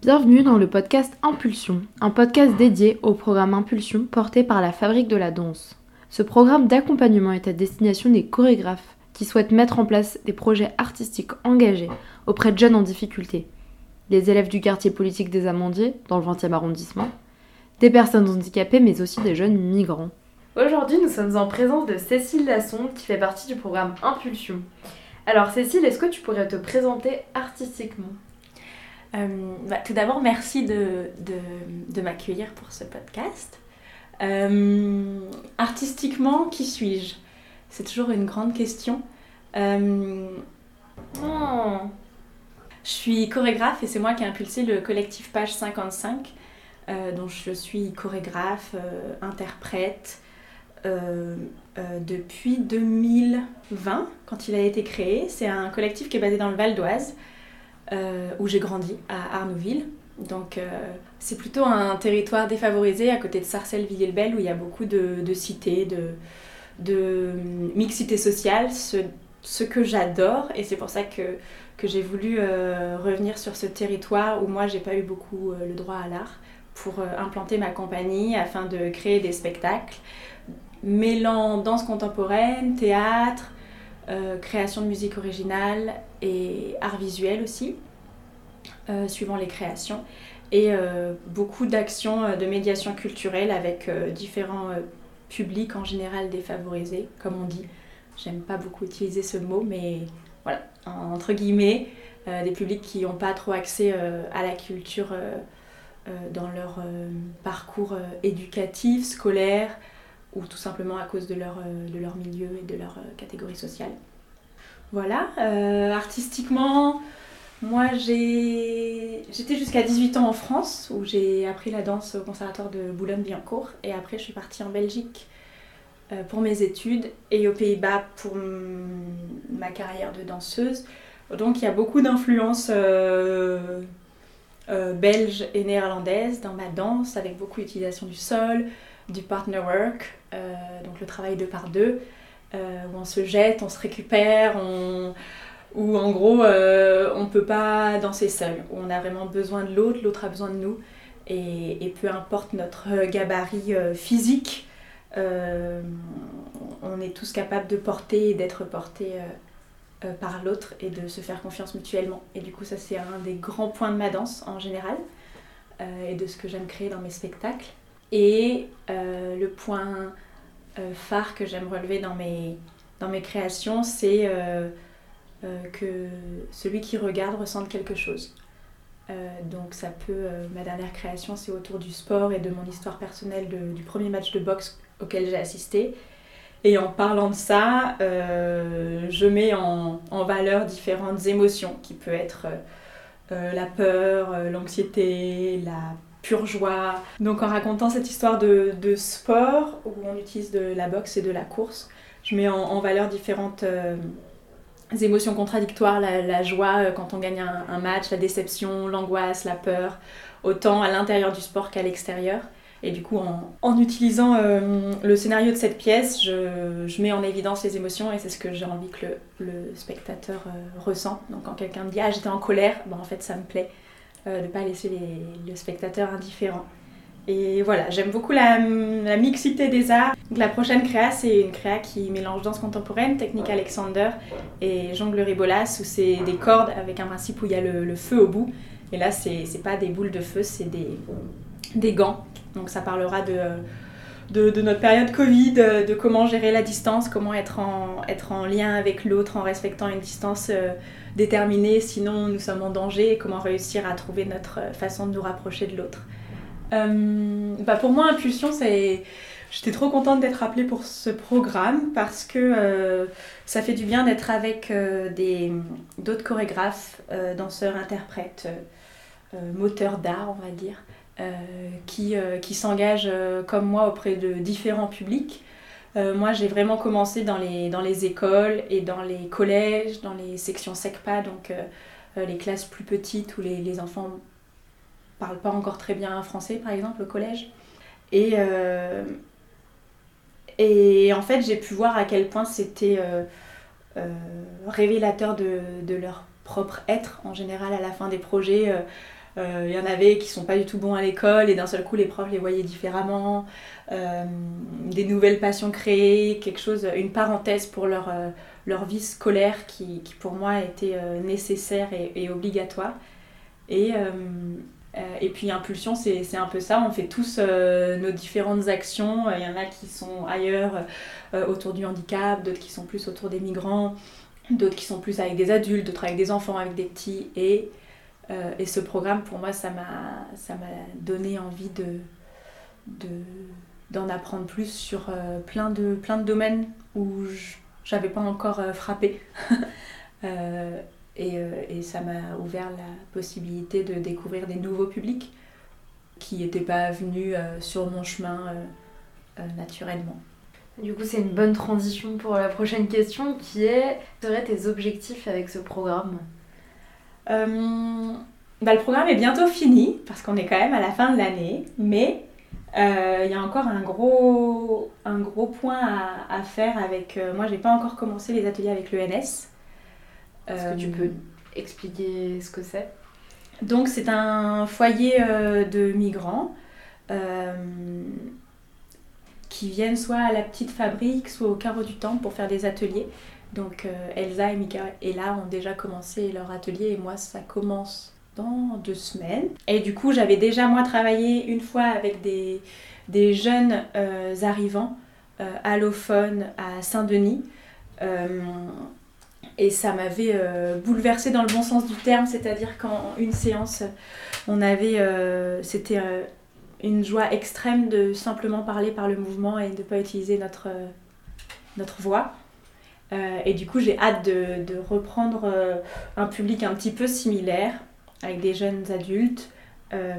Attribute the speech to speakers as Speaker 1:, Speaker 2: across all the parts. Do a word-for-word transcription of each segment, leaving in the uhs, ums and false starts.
Speaker 1: Bienvenue dans le podcast Impulsion, un podcast dédié au programme Impulsion porté par la Fabrique de la Danse. Ce programme d'accompagnement est à destination des chorégraphes qui souhaitent mettre en place des projets artistiques engagés auprès de jeunes en difficulté, les élèves du quartier politique des Amandiers, dans le vingtième arrondissement, des personnes handicapées mais aussi des jeunes migrants. Aujourd'hui, nous sommes en présence de Cécile Lasson qui fait partie du programme Impulsion. Alors Cécile, est-ce que tu pourrais te présenter artistiquement ?
Speaker 2: Euh, bah, tout d'abord, merci de, de, de m'accueillir pour ce podcast. Euh, artistiquement, qui suis-je ? C'est toujours une grande question. Euh, oh. Je suis chorégraphe et c'est moi qui ai impulsé le collectif Page cinquante-cinq, euh, dont je suis chorégraphe, euh, interprète, euh, euh, depuis deux mille vingt, quand il a été créé. C'est un collectif qui est basé dans le Val d'Oise, Euh, où j'ai grandi, à Arnouville. Donc euh, c'est plutôt un territoire défavorisé à côté de Sarcelles-Villiers-le-Bel où il y a beaucoup de, de cités, de, de mixité sociale, ce, ce que j'adore, et c'est pour ça que, que j'ai voulu euh, revenir sur ce territoire où moi j'ai pas eu beaucoup euh, le droit à l'art pour euh, implanter ma compagnie afin de créer des spectacles mêlant danse contemporaine, théâtre, Euh, création de musique originale et art visuel aussi, euh, suivant les créations, et euh, beaucoup d'actions euh, de médiation culturelle avec euh, différents euh, publics en général défavorisés, comme on dit. J'aime pas beaucoup utiliser ce mot, mais voilà, entre guillemets, euh, des publics qui n'ont pas trop accès euh, à la culture euh, euh, dans leur euh, parcours euh, éducatif, scolaire, ou tout simplement à cause de leur, euh, de leur milieu et de leur euh, catégorie sociale. Voilà, euh, artistiquement, moi j'ai... j'étais jusqu'à dix-huit ans en France, où j'ai appris la danse au conservatoire de Boulogne-Billancourt, et après je suis partie en Belgique euh, pour mes études, et aux Pays-Bas pour m- ma carrière de danseuse. Donc il y a beaucoup d'influences euh, euh, belges et néerlandaises dans ma danse, avec beaucoup d'utilisation du sol, du partner work, euh, donc le travail deux par deux, euh, où on se jette, on se récupère, on... où en gros euh, on ne peut pas danser seul, où on a vraiment besoin de l'autre, l'autre a besoin de nous, et, et peu importe notre gabarit euh, physique, euh, on est tous capables de porter et d'être portés euh, euh, par l'autre et de se faire confiance mutuellement. Et du coup ça c'est un des grands points de ma danse en général, euh, et de ce que j'aime créer dans mes spectacles. Et euh, le point euh, phare que j'aime relever dans mes, dans mes créations, c'est euh, euh, que celui qui regarde ressente quelque chose. Euh, donc ça peut, euh, ma dernière création, c'est autour du sport et de mon histoire personnelle de, du premier match de boxe auquel j'ai assisté. Et en parlant de ça, euh, je mets en, en valeur différentes émotions, qui peuvent être euh, la peur, euh, l'anxiété, la pure joie. Donc en racontant cette histoire de, de sport où on utilise de la boxe et de la course, je mets en, en valeur différentes euh, émotions contradictoires, la, la joie euh, quand on gagne un, un match, la déception, l'angoisse, la peur, autant à l'intérieur du sport qu'à l'extérieur. Et du coup, en, en utilisant euh, le scénario de cette pièce, je, je mets en évidence les émotions, et c'est ce que j'ai envie que le, le spectateur euh, ressent. Donc quand quelqu'un me dit « Ah, j'étais en colère », ben, en fait ça me plaît. Euh, de ne pas laisser les, le spectateur indifférent. Et voilà, j'aime beaucoup la, la mixité des arts. Donc la prochaine créa, c'est une créa qui mélange danse contemporaine, technique Alexander et jonglerie bolas, où c'est des cordes avec un principe où il y a le, le feu au bout. Et là, c'est, c'est pas des boules de feu, c'est des, des gants. Donc ça parlera de, de, de notre période Covid, de comment gérer la distance, comment être en, être en lien avec l'autre en respectant une distance euh, déterminée, sinon nous sommes en danger, et comment réussir à trouver notre façon de nous rapprocher de l'autre. Euh, bah pour moi, Impulsion, c'est... j'étais trop contente d'être appelée pour ce programme parce que euh, ça fait du bien d'être avec euh, des, d'autres chorégraphes, euh, danseurs, interprètes, euh, moteurs d'art, on va dire, euh, qui, euh, qui s'engagent euh, comme moi auprès de différents publics. Euh, moi, j'ai vraiment commencé dans les, dans les écoles et dans les collèges, dans les sections SECPA, donc euh, les classes plus petites où les, les enfants ne parlent pas encore très bien français, par exemple, au collège. Et, euh, et en fait, j'ai pu voir à quel point c'était euh, euh, révélateur de, de leur propre être, en général, à la fin des projets. Euh, Il euh, y en avait qui sont pas du tout bons à l'école et d'un seul coup les profs les voyaient différemment. Euh, des nouvelles passions créées, quelque chose, une parenthèse pour leur, euh, leur vie scolaire qui, qui pour moi était euh, nécessaire et, et obligatoire. Et, euh, euh, et puis Impulsion, c'est, c'est un peu ça, on fait tous euh, nos différentes actions. Il y en a qui sont ailleurs euh, autour du handicap, d'autres qui sont plus autour des migrants, d'autres qui sont plus avec des adultes, d'autres avec des enfants, avec des petits. Et, euh, et ce programme, pour moi, ça m'a, ça m'a donné envie de, de, d'en apprendre plus sur euh, plein, de, plein de domaines où je n'avais pas encore euh, frappé. euh, et, euh, et ça m'a ouvert la possibilité de découvrir des nouveaux publics qui n'étaient pas venus euh, sur mon chemin euh, euh, naturellement.
Speaker 1: Du coup, c'est une bonne transition pour la prochaine question qui est: quels seraient tes objectifs avec ce programme ?
Speaker 2: euh, bah, Le programme est bientôt fini parce qu'on est quand même à la fin de l'année, mais il euh, y a encore un gros, un gros point à, à faire avec... Euh, moi, je n'ai pas encore commencé les ateliers avec l'E N S.
Speaker 1: Est-ce euh, que tu peux expliquer ce que c'est ?
Speaker 2: Donc, c'est un foyer euh, de migrants euh, qui viennent soit à la petite fabrique, soit au carreau du temple pour faire des ateliers. Donc, euh, Elsa et Mika et là ont déjà commencé leur atelier et moi, ça commence dans deux semaines. Et du coup, j'avais déjà, moi, travaillé une fois avec des, des jeunes euh, arrivants euh, allophones à Saint-Denis. Euh, et ça m'avait euh, bouleversée dans le bon sens du terme, c'est-à-dire qu'en une séance, on avait... Euh, c'était euh, une joie extrême de simplement parler par le mouvement et de ne pas utiliser notre, euh, notre voix. Euh, et du coup, j'ai hâte de, de reprendre euh, un public un petit peu similaire, avec des jeunes adultes, euh,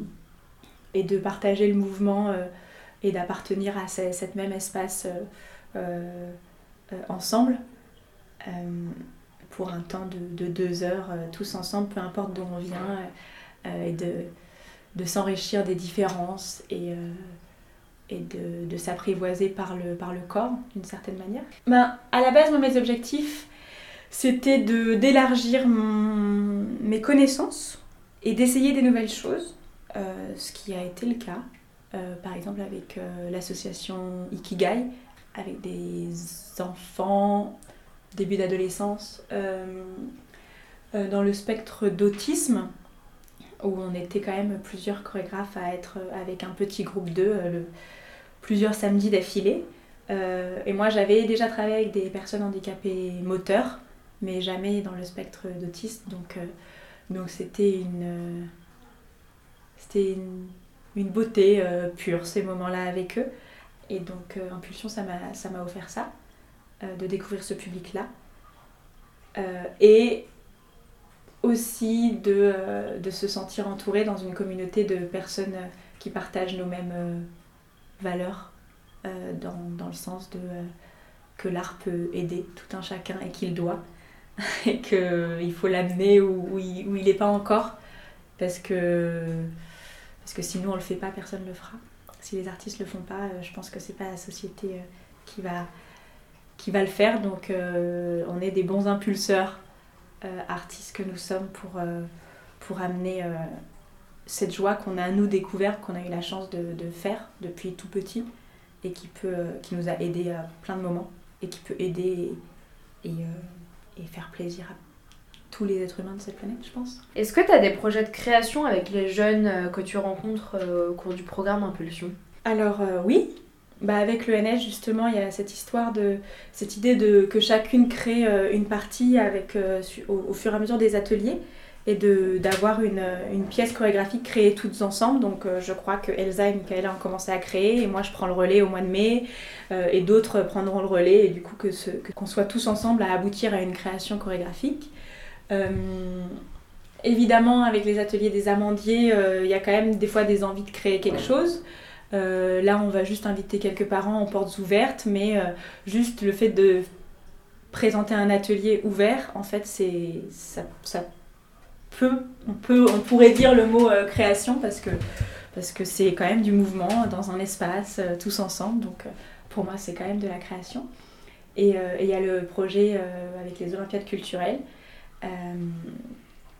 Speaker 2: et de partager le mouvement euh, et d'appartenir à ce, cet même espace euh, euh, euh, ensemble, euh, pour un temps de, de deux heures, euh, tous ensemble, peu importe d'où on vient, euh, et de, de s'enrichir des différences et, euh, et de, de s'apprivoiser par le, par le corps, d'une certaine manière. Ben, à la base, moi, mes objectifs, c'était de, d'élargir mon, mes connaissances et d'essayer des nouvelles choses, euh, ce qui a été le cas, euh, par exemple avec euh, l'association Ikigai, avec des enfants, début d'adolescence, euh, euh, dans le spectre d'autisme, où on était quand même plusieurs chorégraphes à être avec un petit groupe d'eux, euh, le, plusieurs samedis d'affilée. Euh, et moi, j'avais déjà travaillé avec des personnes handicapées moteurs, mais jamais dans le spectre d'autisme, donc, euh, donc c'était une, euh, c'était une, une beauté euh, pure, ces moments-là avec eux. Et donc euh, Impulsion, ça m'a, ça m'a offert ça, euh, de découvrir ce public-là. Euh, et aussi de, euh, de se sentir entouré dans une communauté de personnes qui partagent nos mêmes euh, valeurs, euh, dans, dans le sens de, euh, que l'art peut aider tout un chacun et qu'il doit. Et qu'il faut l'amener où, où il n'est pas encore, parce que, parce que si nous on le fait pas, personne ne le fera. Si les artistes le font pas, je pense que c'est pas la société qui va, qui va le faire. Donc euh, on est des bons impulseurs euh, artistes que nous sommes pour, euh, pour amener euh, cette joie qu'on a à nous découverte, qu'on a eu la chance de, de faire depuis tout petit et qui, peut, qui nous a aidés à plein de moments et qui peut aider et, et euh, et faire plaisir à tous les êtres humains de cette planète, je pense.
Speaker 1: Est-ce que tu as des projets de création avec les jeunes que tu rencontres au cours du programme Impulsion ?
Speaker 2: Alors euh, oui, bah, avec l'E N S justement, il y a cette histoire de cette idée de que chacune crée euh, une partie avec, euh, au, au fur et à mesure des ateliers et de, d'avoir une, une pièce chorégraphique créée toutes ensemble. Donc euh, je crois que Elsa et Michaela ont commencé à créer et moi je prends le relais au mois de mai euh, et d'autres prendront le relais et du coup que ce, que, qu'on soit tous ensemble à aboutir à une création chorégraphique. Euh, évidemment avec les ateliers des amandiers, il euh, y a quand même des fois des envies de créer quelque chose. Euh, là on va juste inviter quelques parents en portes ouvertes, mais euh, juste le fait de présenter un atelier ouvert, en fait c'est ça, ça Peu, on, peut, on pourrait dire le mot euh, création parce que, parce que c'est quand même du mouvement dans un espace, euh, tous ensemble. Donc euh, pour moi, c'est quand même de la création. Et il euh, y a le projet euh, avec les Olympiades culturelles, euh,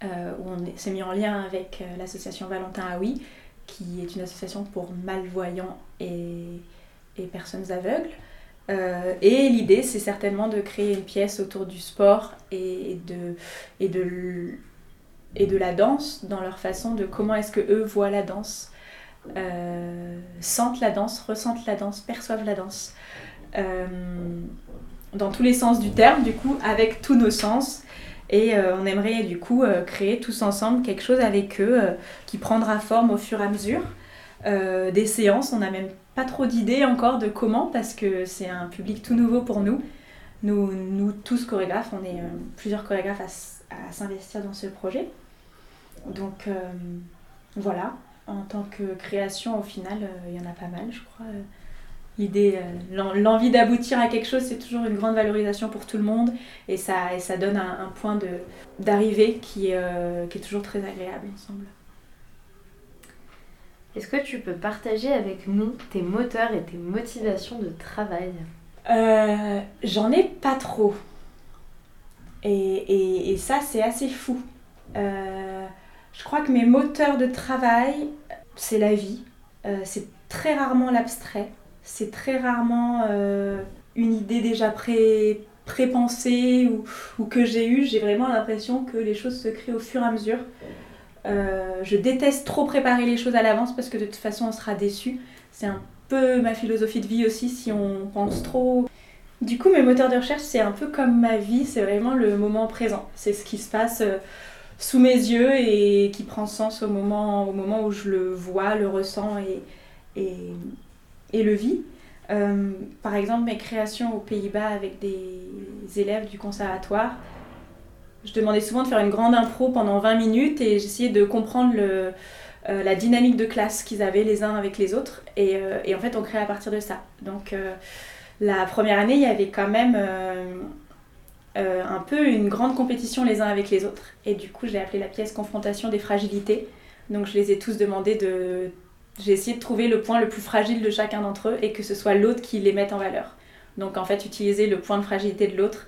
Speaker 2: euh, où on s'est mis en lien avec euh, l'association Valentin Aoui, qui est une association pour malvoyants et, et personnes aveugles. Euh, et l'idée, c'est certainement de créer une pièce autour du sport et de, et de, et de la danse, dans leur façon de comment est-ce qu'eux voient la danse, euh, sentent la danse, ressentent la danse, perçoivent la danse. Euh, dans tous les sens du terme, du coup, avec tous nos sens. Et euh, on aimerait du coup euh, créer tous ensemble quelque chose avec eux euh, qui prendra forme au fur et à mesure. Euh, des séances, on n'a même pas trop d'idées encore de comment, parce que c'est un public tout nouveau pour nous. Nous, nous tous chorégraphes, on est euh, plusieurs chorégraphes à, à s'investir dans ce projet. Donc euh, voilà, en tant que création, au final, euh, il y en a pas mal, je crois. Euh, L'idée, euh, l'envie d'aboutir à quelque chose, c'est toujours une grande valorisation pour tout le monde et ça, et ça donne un, un point de, d'arrivée qui, euh, qui est toujours très agréable, il me semble.
Speaker 1: Est-ce que tu peux partager avec nous tes moteurs et tes motivations de travail ?
Speaker 2: euh, J'en ai pas trop. Et, et, et ça, c'est assez fou. Euh, je crois que mes moteurs de travail, c'est la vie. Euh, c'est très rarement l'abstrait. C'est très rarement euh, une idée déjà pré, pré-pensée ou, ou que j'ai eue. J'ai vraiment l'impression que les choses se créent au fur et à mesure. Euh, je déteste trop préparer les choses à l'avance parce que de toute façon on sera déçu. C'est un peu ma philosophie de vie aussi si on pense trop. Du coup mes moteurs de recherche c'est un peu comme ma vie, c'est vraiment le moment présent. C'est ce qui se passe euh, sous mes yeux et qui prend sens au moment, au moment où je le vois, le ressens et... et et le vis. Euh, par exemple, mes créations aux Pays-Bas avec des élèves du conservatoire, je demandais souvent de faire une grande impro pendant vingt minutes et j'essayais de comprendre le, euh, la dynamique de classe qu'ils avaient les uns avec les autres. Et, euh, et en fait, on crée à partir de ça. Donc, euh, la première année, il y avait quand même euh, euh, un peu une grande compétition les uns avec les autres. Et du coup, j'ai appelé la pièce Confrontation des fragilités. Donc, je les ai tous demandé de... J'ai essayé de trouver le point le plus fragile de chacun d'entre eux et que ce soit l'autre qui les mette en valeur. Donc en fait, utiliser le point de fragilité de l'autre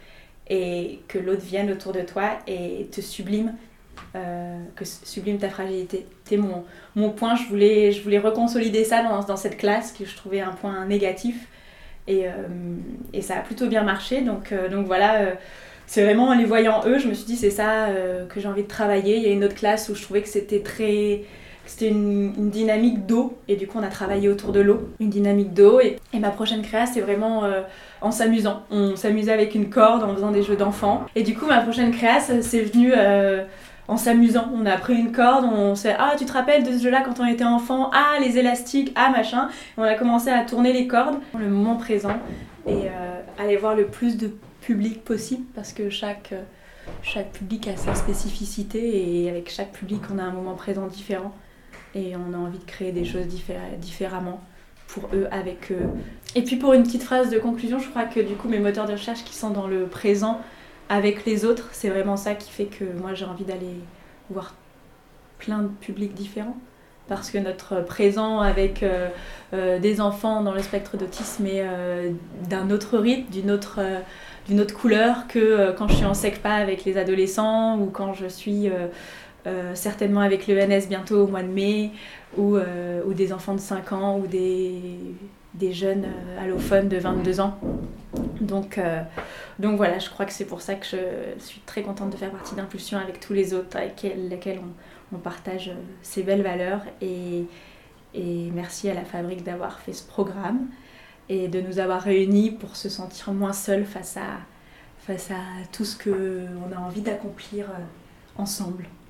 Speaker 2: et que l'autre vienne autour de toi et te sublime, euh, que sublime ta fragilité. C'était mon, mon point, je voulais, je voulais reconsolider ça dans, dans cette classe que je trouvais un point négatif et, euh, et ça a plutôt bien marché. Donc, euh, donc voilà, euh, c'est vraiment en les voyant eux, je me suis dit c'est ça euh, que j'ai envie de travailler. Il y a une autre classe où je trouvais que c'était très... C'était une, une dynamique d'eau, et du coup on a travaillé autour de l'eau, une dynamique d'eau, et, et ma prochaine créa c'est vraiment euh, en s'amusant. On s'amusait avec une corde en faisant des jeux d'enfants, et du coup ma prochaine créa c'est venu euh, en s'amusant. On a pris une corde, on s'est ah tu te rappelles de ce jeu-là quand on était enfant, ah les élastiques, ah machin, et on a commencé à tourner les cordes, le moment présent, et euh, aller voir le plus de public possible, parce que chaque, chaque public a sa spécificité, et avec chaque public on a un moment présent différent. Et on a envie de créer des choses diffé- différemment pour eux, avec eux. Et puis pour une petite phrase de conclusion, je crois que du coup mes moteurs de recherche qui sont dans le présent avec les autres, c'est vraiment ça qui fait que moi j'ai envie d'aller voir plein de publics différents. Parce que notre présent avec euh, euh, des enfants dans le spectre d'autisme est euh, d'un autre rythme, d'une autre, euh, d'une autre couleur que euh, quand je suis en SECPA avec les adolescents ou quand je suis... Euh, Euh, certainement avec l'E N S bientôt au mois de mai, ou, euh, ou des enfants de cinq ans, ou des, des jeunes euh, allophones de vingt-deux ans. Donc, euh, donc voilà, je crois que c'est pour ça que je suis très contente de faire partie d'Impulsion avec tous les autres avec lesquels on, on partage ces belles valeurs. Et, et merci à la Fabrique d'avoir fait ce programme et de nous avoir réunis pour se sentir moins seuls face à, face à tout ce qu'on a envie d'accomplir ensemble.